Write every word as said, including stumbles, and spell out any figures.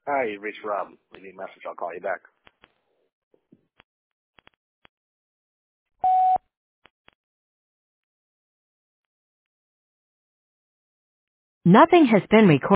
Hi, you reached Rob. Leave me a message. I'll call you back. Nothing has been recorded.